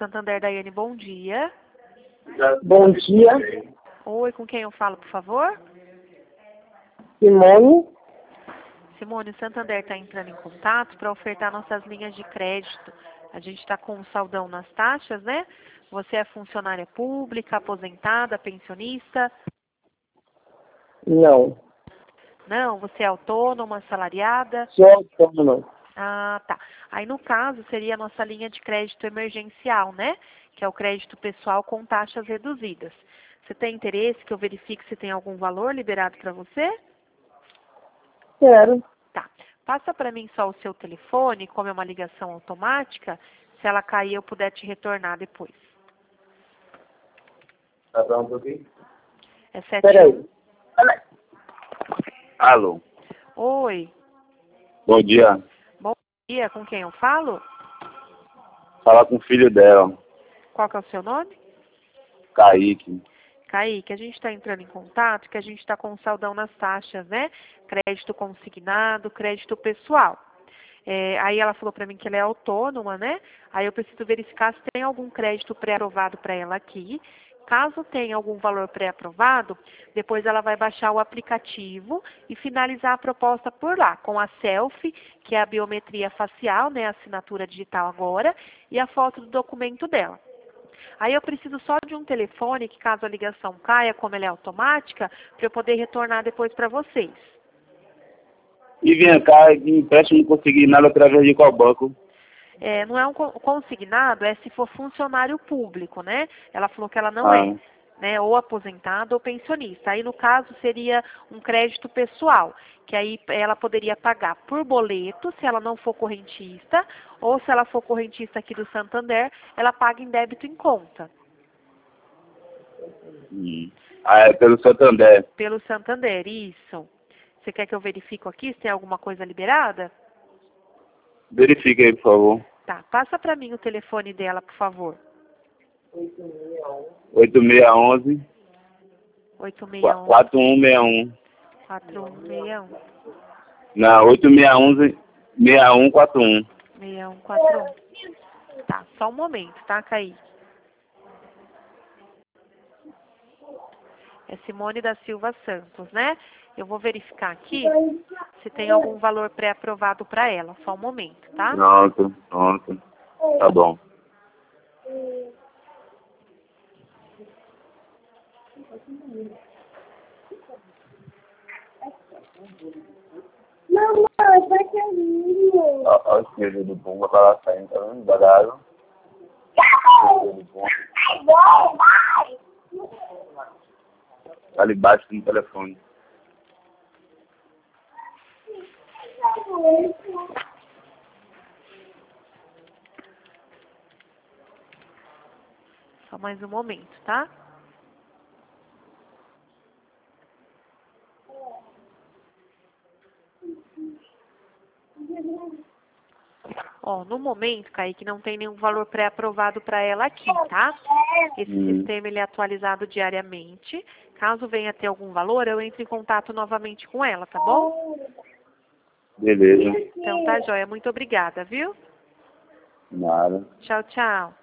Santander, Daiane, bom dia. Bom dia, Oi, com quem eu falo, por favor? Simone. Simone, o Santander está entrando em contato para ofertar nossas linhas de crédito. A gente está com um saldão nas taxas, né? Você é funcionária pública, aposentada, pensionista? Não, Não, você é autônoma, assalariada? sou autônomo. Ah, tá. Aí, no caso, seria a nossa linha de crédito emergencial, né? Que é o crédito pessoal com taxas reduzidas. Você tem interesse que eu verifique se tem algum valor liberado para você? Quero. Tá. Passa para mim só o seu telefone, como é uma ligação automática. Se ela cair, eu puder te retornar depois. Tá pronto aqui? É Peraí. 71. Alô, Oi. bom dia. Bom dia. Com quem eu falo? Falar com o filho dela, Qual que é o seu nome? Kaique. Kaique, a gente está entrando em contato, que a gente está com um saldão nas taxas, né? Crédito consignado, crédito pessoal. Aí ela falou para mim que ela é autônoma, né? Aí eu preciso verificar se tem algum crédito pré-aprovado para ela aqui. Caso tenha algum valor pré-aprovado, depois ela vai baixar o aplicativo e finalizar a proposta por lá, com a selfie, que é a biometria facial, né? A assinatura digital agora, e a foto do documento dela. Aí eu preciso só de um telefone, que caso a ligação caia, como ela é automática, para eu poder retornar depois para vocês. E vem cá, e empréstimo não consegui nada através de qual banco? Não é um consignado, é se for funcionário público, né? Ela falou que ela não é, né? Ou aposentado ou pensionista. Aí, no caso, seria um crédito pessoal, que aí ela poderia pagar por boleto, se ela não for correntista, ou se ela for correntista aqui do Santander, ela paga em débito em conta. É pelo Santander. Pelo Santander, isso. Você quer que eu verifique aqui se tem alguma coisa liberada? Verifique aí, por favor. Tá, passa para mim o telefone dela, por favor. 8611 861 4161. 4161 Não, 8611 6141. 6141. Tá, só um momento, tá, Kaique? É Simone da Silva Santos, né? Eu vou verificar aqui se tem algum valor pré-aprovado para ela. Só um momento, tá? Pronto, pronto. Tá bom. Mamãe, vai ter vinho. Ó, o espelho do Pumba pra lá saindo, tá vendo? Da água. Tá ali embaixo no telefone. Só mais um momento, tá? Ó, no momento, Kaique, não tem nenhum valor pré-aprovado para ela aqui, tá? Esse sistema ele é atualizado diariamente. Caso venha ter algum valor, eu entro em contato novamente com ela, tá bom? Beleza. Então tá, joia. Muito obrigada, viu? Nada. Tchau, tchau.